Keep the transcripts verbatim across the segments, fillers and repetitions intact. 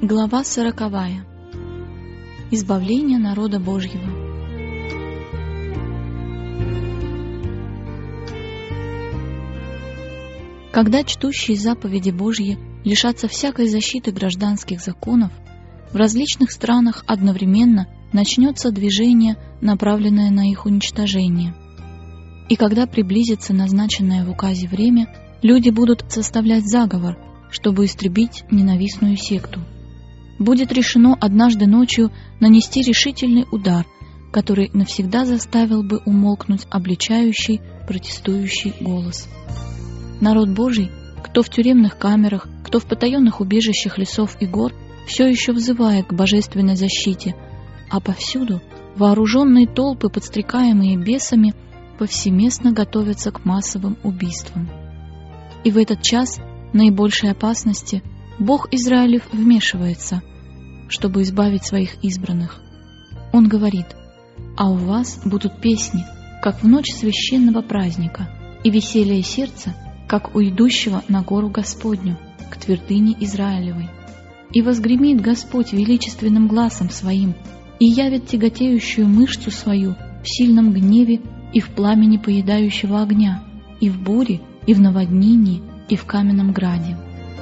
Глава сороковая. Избавление народа Божьего. Когда чтущие заповеди Божьи лишатся всякой защиты гражданских законов, в различных странах одновременно начнется движение, направленное на их уничтожение. И когда приблизится назначенное в указе время, люди будут составлять заговор, чтобы истребить ненавистную секту. Будет решено однажды ночью нанести решительный удар, который навсегда заставил бы умолкнуть обличающий, протестующий голос. Народ Божий, кто в тюремных камерах, кто в потаенных убежищах лесов и гор, все еще взывает к божественной защите, а повсюду вооруженные толпы, подстрекаемые бесами, повсеместно готовятся к массовым убийствам. И в этот час наибольшей опасности Бог Израилев вмешивается, чтобы избавить своих избранных. Он говорит: «А у вас будут песни, как в ночь священного праздника, и веселье сердца, как у идущего на гору Господню, к твердыне Израилевой. И возгремит Господь величественным гласом своим, и явит тяготеющую мышцу свою в сильном гневе и в пламени поедающего огня, и в буре, и в наводнении, и в каменном граде».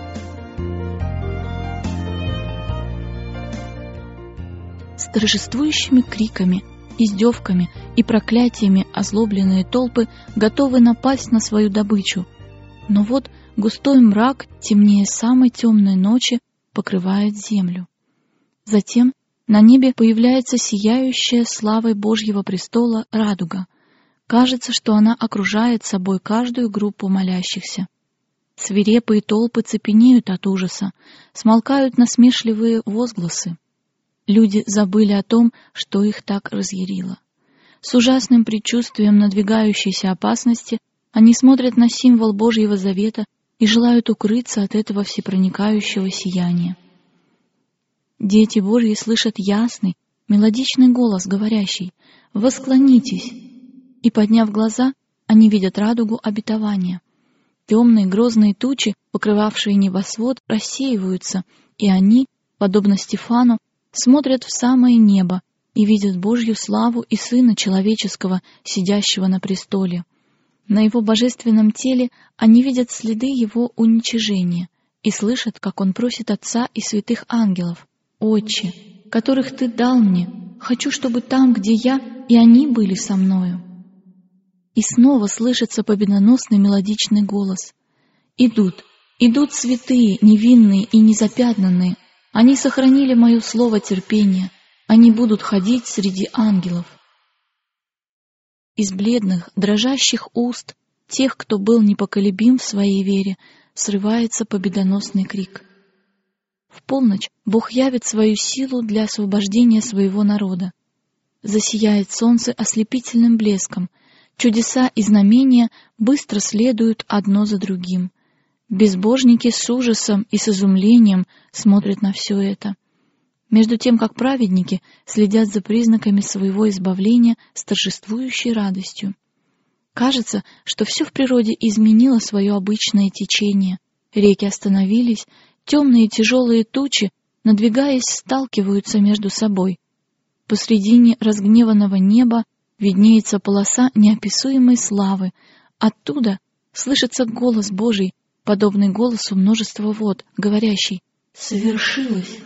С торжествующими криками, издевками и проклятиями озлобленные толпы готовы напасть на свою добычу. Но вот густой мрак, темнее самой темной ночи, покрывает землю. Затем на небе появляется сияющая славой Божьего престола радуга. Кажется, что она окружает собой каждую группу молящихся. Свирепые толпы цепенеют от ужаса, смолкают насмешливые возгласы. Люди забыли о том, что их так разъярило. С ужасным предчувствием надвигающейся опасности они смотрят на символ Божьего завета и желают укрыться от этого всепроникающего сияния. Дети Божьи слышат ясный, мелодичный голос, говорящий: «Восклонитесь!» И, подняв глаза, они видят радугу обетования. Темные грозные тучи, покрывавшие небосвод, рассеиваются, и они, подобно Стефану, смотрят в самое небо и видят Божью славу и Сына Человеческого, сидящего на престоле. На Его божественном теле они видят следы Его уничижения и слышат, как Он просит Отца и святых ангелов: «Отче, которых Ты дал мне, хочу, чтобы там, где я, и они были со мною». И снова слышится победоносный мелодичный голос: «Идут, идут святые, невинные и незапятнанные. Они сохранили Мое слово терпения, они будут ходить среди ангелов». Из бледных, дрожащих уст тех, кто был непоколебим в своей вере, срывается победоносный крик. В полночь Бог явит свою силу для освобождения своего народа. Засияет солнце ослепительным блеском, чудеса и знамения быстро следуют одно за другим. Безбожники с ужасом и с изумлением смотрят на все это, между тем как праведники следят за признаками своего избавления с торжествующей радостью. Кажется, что все в природе изменило свое обычное течение. Реки остановились, темные тяжелые тучи, надвигаясь, сталкиваются между собой. Посредине разгневанного неба виднеется полоса неописуемой славы. Оттуда слышится голос Божий, подобный голосу множества вод, говорящий: «Совершилось».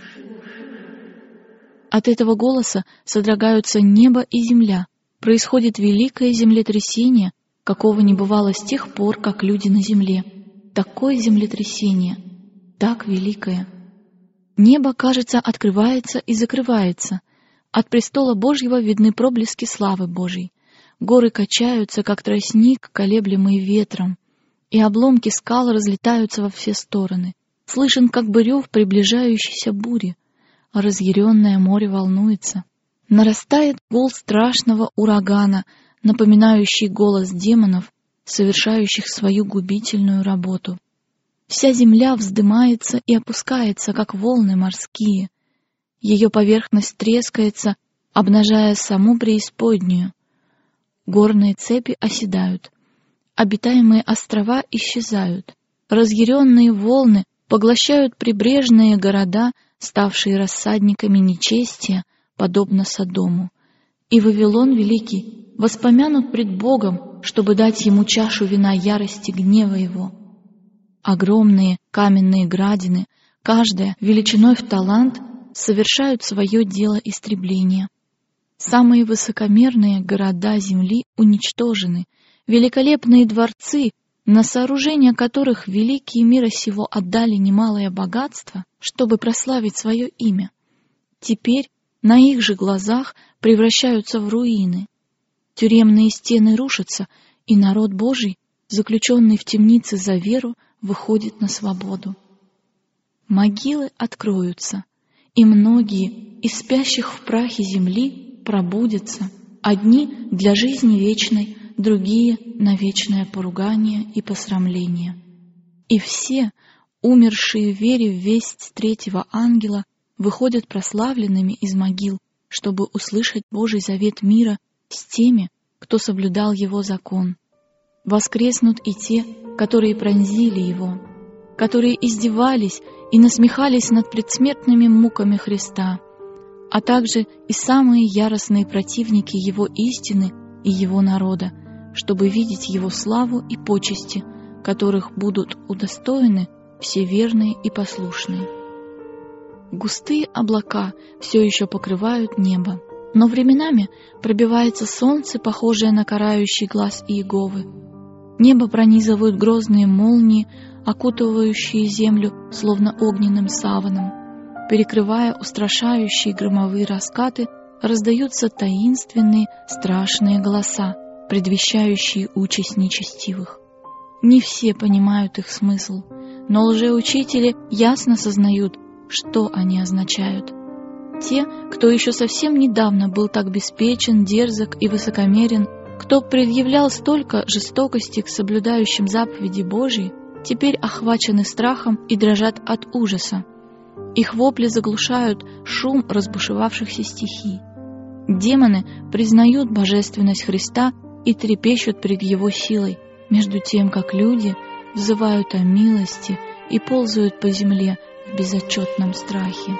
От этого голоса содрогаются небо и земля. Происходит великое землетрясение, какого не бывало с тех пор, как люди на земле. Такое землетрясение, так великое. Небо, кажется, открывается и закрывается. От престола Божьего видны проблески славы Божьей. Горы качаются, как тростник, колеблемый ветром, и обломки скал разлетаются во все стороны. Слышен как бы рев приближающейся бури, а разъяренное море волнуется. Нарастает гул страшного урагана, напоминающий голос демонов, совершающих свою губительную работу. Вся земля вздымается и опускается, как волны морские. Ее поверхность трескается, обнажая саму преисподнюю. Горные цепи оседают, обитаемые острова исчезают, разъяренные волны поглощают прибрежные города, ставшие рассадниками нечестия, подобно Содому. И Вавилон Великий воспомянут пред Богом, чтобы дать ему чашу вина ярости гнева его. Огромные каменные градины, каждая величиной в талант, совершают свое дело истребления. Самые высокомерные города земли уничтожены, великолепные дворцы, на сооружение которых великие мира сего отдали немалое богатство, чтобы прославить свое имя, теперь на их же глазах превращаются в руины. Тюремные стены рушатся, и народ Божий, заключенный в темнице за веру, выходит на свободу. Могилы откроются, и многие из спящих в прахе земли пробудятся, одни для жизни вечной, другие на вечное поругание и посрамление. И все, умершие в вере в весть третьего ангела, выходят прославленными из могил, чтобы услышать Божий завет мира с теми, кто соблюдал его закон. Воскреснут и те, которые пронзили его, которые издевались и насмехались над предсмертными муками Христа, а также и самые яростные противники его истины и его народа, чтобы видеть его славу и почести, которых будут удостоены все верные и послушные. Густые облака все еще покрывают небо, но временами пробивается солнце, похожее на карающий глаз Иеговы. Небо пронизывают грозные молнии, окутывающие землю словно огненным саваном. Перекрывая устрашающие громовые раскаты, раздаются таинственные, страшные голоса, предвещающие участь нечестивых. Не все понимают их смысл, но лжеучители ясно сознают, что они означают. Те, кто еще совсем недавно был так беспечен, дерзок и высокомерен, кто предъявлял столько жестокости к соблюдающим заповеди Божьи, теперь охвачены страхом и дрожат от ужаса. Их вопли заглушают шум разбушевавшихся стихий. Демоны признают божественность Христа и трепещут пред Его силой, между тем, как люди взывают о милости и ползают по земле в безотчетном страхе.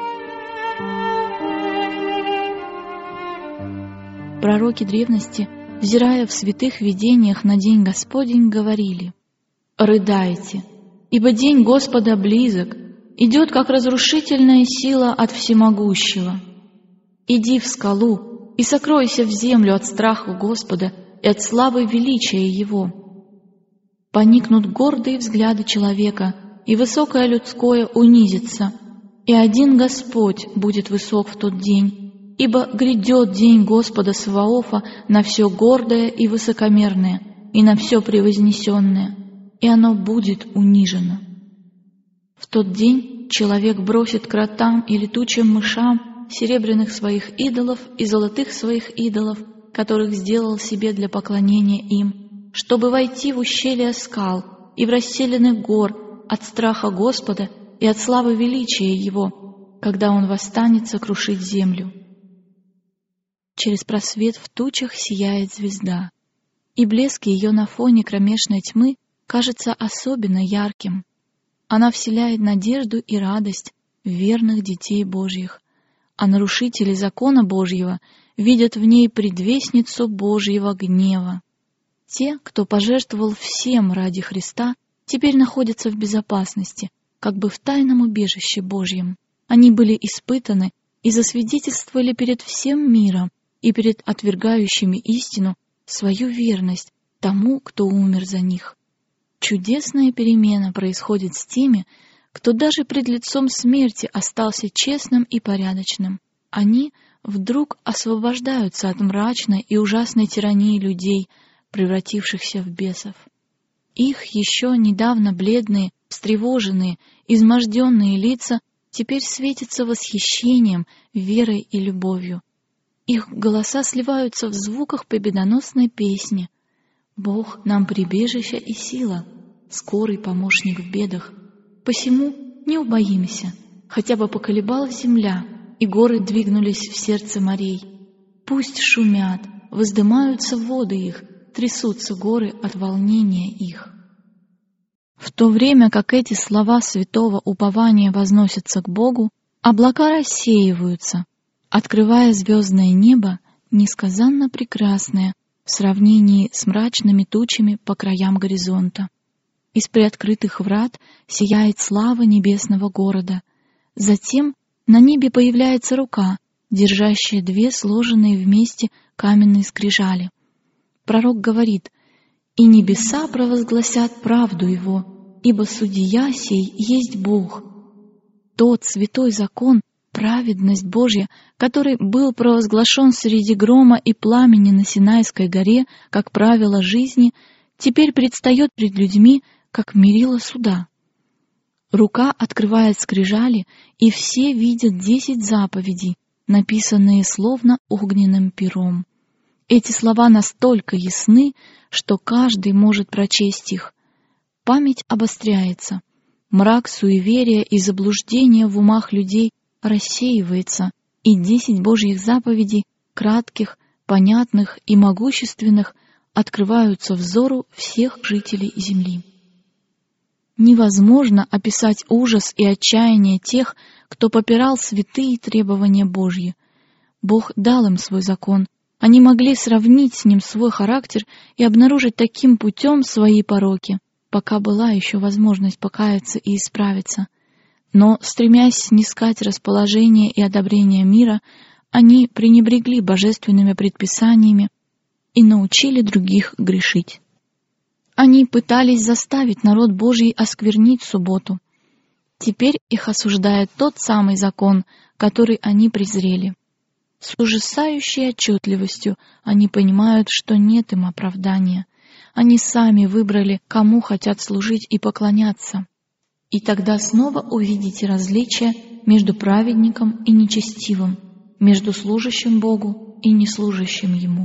Пророки древности, взирая в святых видениях на день Господень, говорили: «Рыдайте, ибо день Господа близок, идет как разрушительная сила от всемогущего. Иди в скалу и сокройся в землю от страха Господа и от славы величия Его. Поникнут гордые взгляды человека, и высокое людское унизится, и один Господь будет высок в тот день, ибо грядет день Господа Саваофа на все гордое и высокомерное, и на все превознесенное, и оно будет унижено. В тот день человек бросит кротам и летучим мышам серебряных своих идолов и золотых своих идолов, которых сделал себе для поклонения им, чтобы войти в ущелья скал и в расселены гор от страха Господа и от славы величия Его, когда Он восстанет сокрушить землю. Через просвет в тучах сияет звезда, и блеск ее на фоне кромешной тьмы кажется особенно ярким. Она вселяет надежду и радость в верных детей Божьих, а нарушители закона Божьего видят в ней предвестницу Божьего гнева. Те, кто пожертвовал всем ради Христа, теперь находятся в безопасности, как бы в тайном убежище Божьем. Они были испытаны и засвидетельствовали перед всем миром и перед отвергающими истину свою верность тому, кто умер за них. Чудесная перемена происходит с теми, кто даже пред лицом смерти остался честным и порядочным. Они вдруг освобождаются от мрачной и ужасной тирании людей, превратившихся в бесов. Их еще недавно бледные, встревоженные, изможденные лица теперь светятся восхищением, верой и любовью. Их голоса сливаются в звуках победоносной песни. «Бог нам прибежище и сила, скорый помощник в бедах. Посему не убоимся, хотя бы поколебалась земля, и горы двигнулись в сердце морей. Пусть шумят, воздымаются воды их, трясутся горы от волнения их». В то время как эти слова святого упования возносятся к Богу, Облака рассеиваются, открывая звездное небо, несказанно прекрасное в сравнении с мрачными тучами по краям горизонта. Из приоткрытых врат сияет слава небесного города. Затем на небе появляется рука, держащая две сложенные вместе каменные скрижали. Пророк говорит: «И небеса провозгласят правду Его, ибо судья сей есть Бог». Тот святой закон, праведность Божья, который был провозглашен среди грома и пламени на Синайской горе, как правило жизни, теперь предстает пред людьми, как мерило суда. Рука открывает скрижали, и все видят десять заповедей, написанные словно огненным пером. Эти слова настолько ясны, что каждый может прочесть их. Память обостряется. Мрак суеверия и заблуждения в умах людей рассеивается, и десять Божьих заповедей, кратких, понятных и могущественных, открываются взору всех жителей земли. Невозможно описать ужас и отчаяние тех, кто попирал святые требования Божьи. Бог дал им свой закон. Они могли сравнить с ним свой характер и обнаружить таким путем свои пороки, пока была еще возможность покаяться и исправиться. Но, стремясь снискать расположение и одобрение мира, они пренебрегли божественными предписаниями и научили других грешить. Они пытались заставить народ Божий осквернить субботу. Теперь их осуждает тот самый закон, который они презрели. С ужасающей отчетливостью они понимают, что нет им оправдания. Они сами выбрали, кому хотят служить и поклоняться. И тогда снова увидите различие между праведником и нечестивым, между служащим Богу и неслужащим Ему.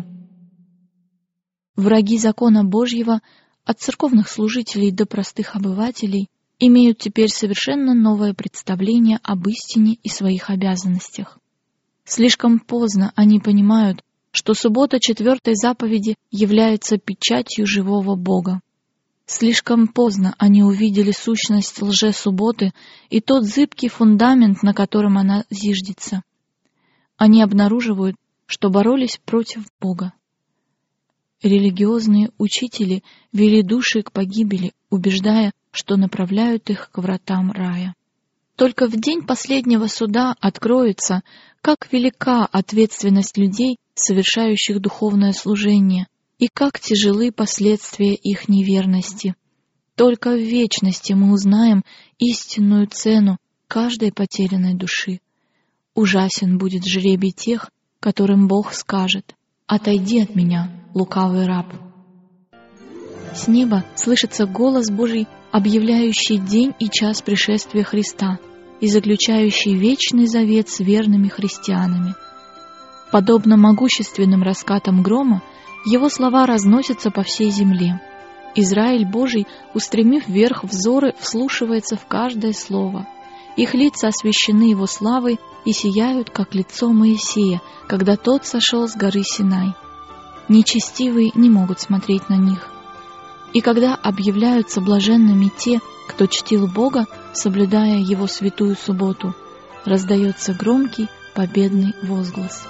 Враги закона Божьего, от церковных служителей до простых обывателей, имеют теперь совершенно новое представление об истине и своих обязанностях. Слишком поздно они понимают, что суббота четвертой заповеди является печатью живого Бога. Слишком поздно они увидели сущность лже-субботы и тот зыбкий фундамент, на котором она зиждется. Они обнаруживают, что боролись против Бога. Религиозные учители вели души к погибели, убеждая, что направляют их к вратам рая. Только в день последнего суда откроется, как велика ответственность людей, совершающих духовное служение, и как тяжелы последствия их неверности. Только в вечности мы узнаем истинную цену каждой потерянной души. Ужасен будет жребий тех, которым Бог скажет: «Отойди от меня, лукавый раб». С неба слышится голос Божий, объявляющий день и час пришествия Христа и заключающий вечный завет с верными христианами. Подобно могущественным раскатам грома, его слова разносятся по всей земле. Израиль Божий, устремив вверх взоры, вслушивается в каждое слово. Их лица освящены его славой и сияют, как лицо Моисея, когда тот сошел с горы Синай. Нечестивые не могут смотреть на них. И когда объявляются блаженными те, кто чтил Бога, соблюдая Его святую субботу, раздается громкий победный возглас.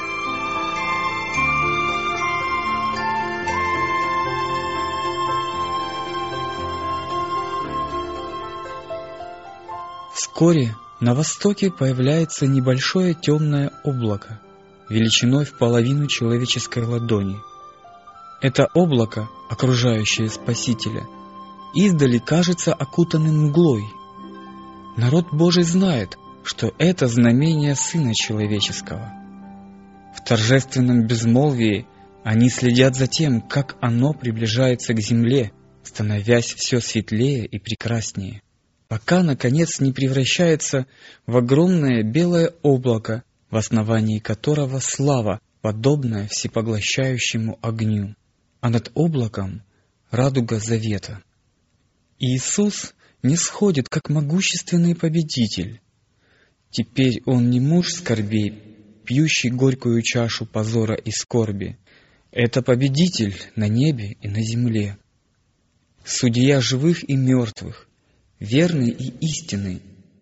Вскоре на востоке появляется небольшое темное облако, величиной в половину человеческой ладони. Это облако, окружающее Спасителя, издали кажется окутанным мглой. Народ Божий знает, что это знамение Сына Человеческого. В торжественном безмолвии они следят за тем, как оно приближается к земле, становясь все светлее и прекраснее, пока, наконец, не превращается в огромное белое облако, в основании которого слава, подобная всепоглощающему огню, а над облаком — радуга завета. Иисус не сходит, как могущественный победитель. Теперь Он не муж скорбей, пьющий горькую чашу позора и скорби. Это победитель на небе и на земле. Судья живых и мертвых, верный и истинный,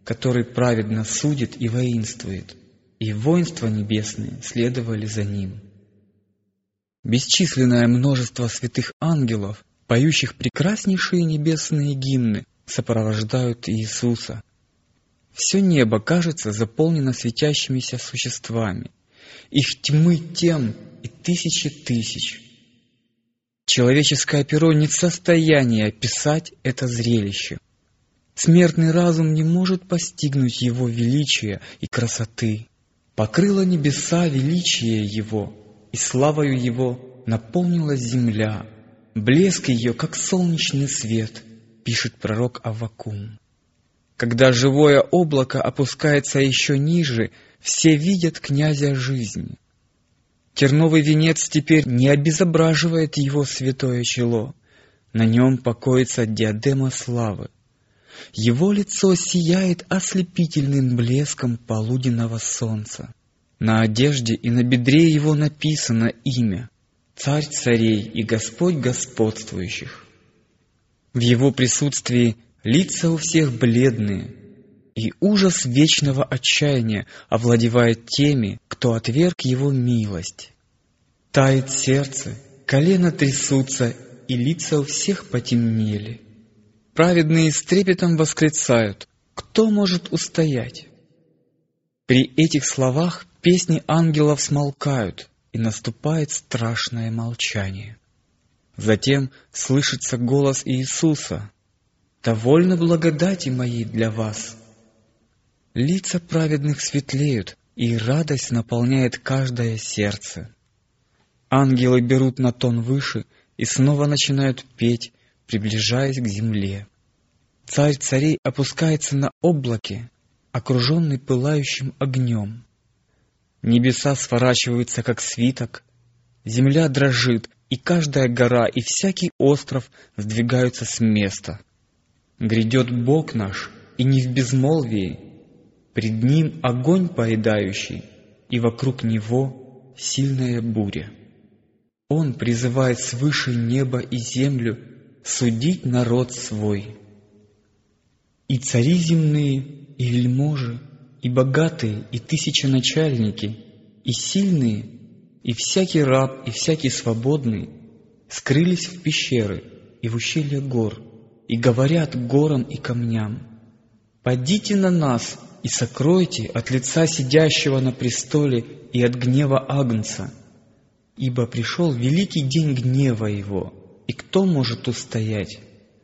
который праведно судит и воинствует, и воинства небесные следовали за ним. Бесчисленное множество святых ангелов, поющих прекраснейшие небесные гимны, сопровождают Иисуса. Все небо, кажется, заполнено светящимися существами. Их тьмы тем и тысячи тысяч. Человеческое перо не в состоянии описать это зрелище. Смертный разум не может постигнуть его величия и красоты. Покрыло небеса величие его, и славою его наполнилась земля. Блеск ее, как солнечный свет, пишет пророк Аввакум. Когда живое облако опускается еще ниже, все видят князя жизни. Терновый венец теперь не обезображивает его святое чело. На нем покоится диадема славы. Его лицо сияет ослепительным блеском полуденного солнца. На одежде и на бедре его написано имя — Царь царей и Господь господствующих. В его присутствии лица у всех бледные, и ужас вечного отчаяния овладевает теми, кто отверг его милость. Тает сердце, колено трясутся, и лица у всех потемнели. Праведные с трепетом восклицают: «Кто может устоять?» При этих словах песни ангелов смолкают, и наступает страшное молчание. Затем слышится голос Иисуса: «Довольно благодати моей для вас». Лица праведных светлеют, и радость наполняет каждое сердце. Ангелы берут на тон выше и снова начинают петь, приближаясь к земле. Царь царей опускается на облаке, окруженный пылающим огнем. Небеса сворачиваются, как свиток, земля дрожит, и каждая гора и всякий остров сдвигаются с места. Грядет Бог наш, и не в безмолвии, пред Ним огонь поедающий, и вокруг Него сильная буря. Он призывает свыше небо и землю судить народ свой. И цари земные, и вельможи, и богатые, и тысяченачальники, и сильные, и всякий раб, и всякий свободный скрылись в пещеры и в ущелья гор, и говорят горам и камням: «Падите на нас и сокройте от лица сидящего на престоле и от гнева Агнца, ибо пришел великий день гнева его, и кто может устоять?»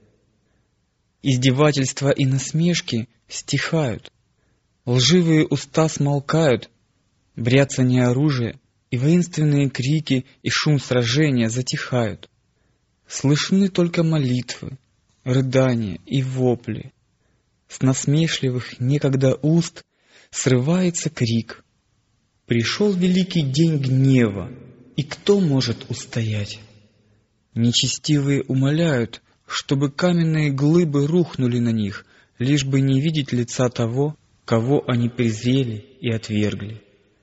Издевательства и насмешки стихают, лживые уста смолкают, бряцание оружия и воинственные крики и шум сражения затихают. Слышны только молитвы, рыдания и вопли. С насмешливых некогда уст срывается крик: «Пришел великий день гнева, и кто может устоять?» Нечестивые умоляют, чтобы каменные глыбы рухнули на них, лишь бы не видеть лица того, кого они презрели и отвергли.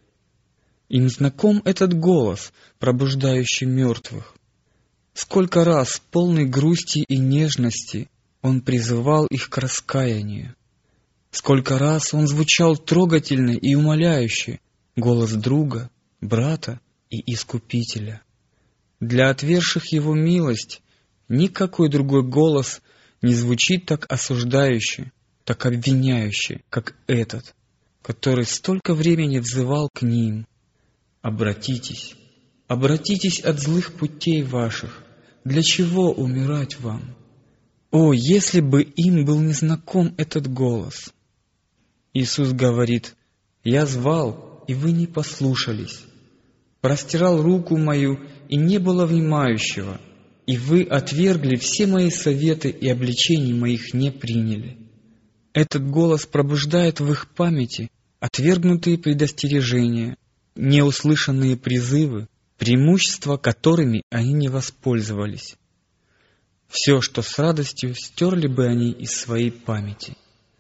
Им знаком этот голос, пробуждающий мертвых. Сколько раз, полный грусти и нежности, он призывал их к раскаянию. Сколько раз он звучал трогательно и умоляюще, голос друга, брата и искупителя. Для отвергших его милость никакой другой голос не звучит так осуждающе, так обвиняюще, как этот, который столько времени взывал к ним: «Обратитесь, обратитесь от злых путей ваших, для чего умирать вам?» О, если бы им был незнаком этот голос! Иисус говорит: «Я звал, и вы не послушались, простирал руку мою, и не было внимающего, и вы отвергли все мои советы и обличений моих не приняли». Этот голос пробуждает в их памяти отвергнутые предостережения, неуслышанные призывы, преимущества которыми они не воспользовались. Все, что с радостью стерли бы они из своей памяти.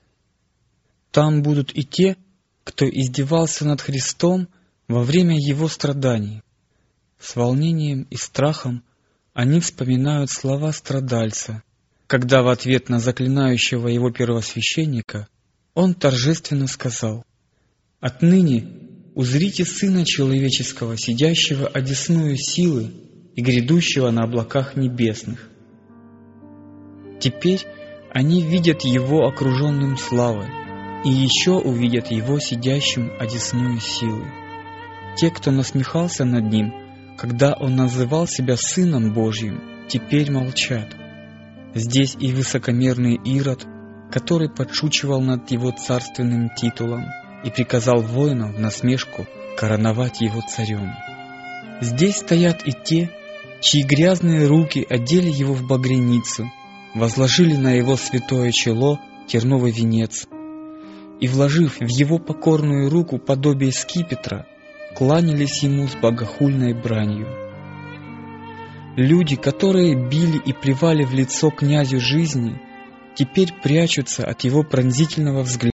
Там будут и те, кто издевался над Христом во время Его страданий. С волнением и страхом они вспоминают слова страдальца, когда в ответ на заклинающего его первосвященника Он торжественно сказал: «Отныне узрите Сына Человеческого, сидящего одесную силы и грядущего на облаках небесных». Теперь они видят Его окруженным славой, и еще увидят Его сидящим одесную силы. Те, кто насмехался над Ним, когда Он называл себя Сыном Божьим, теперь молчат. Здесь и высокомерный Ирод, который подшучивал над Его царственным титулом и приказал воинам в насмешку короновать Его царем. Здесь стоят и те, чьи грязные руки одели Его в багряницу, возложили на Его святое чело терновый венец и, вложив в Его покорную руку подобие скипетра, кланялись Ему с богохульной бранью. Люди, которые били и плевали в лицо князю жизни, теперь прячутся от Его пронзительного взгляда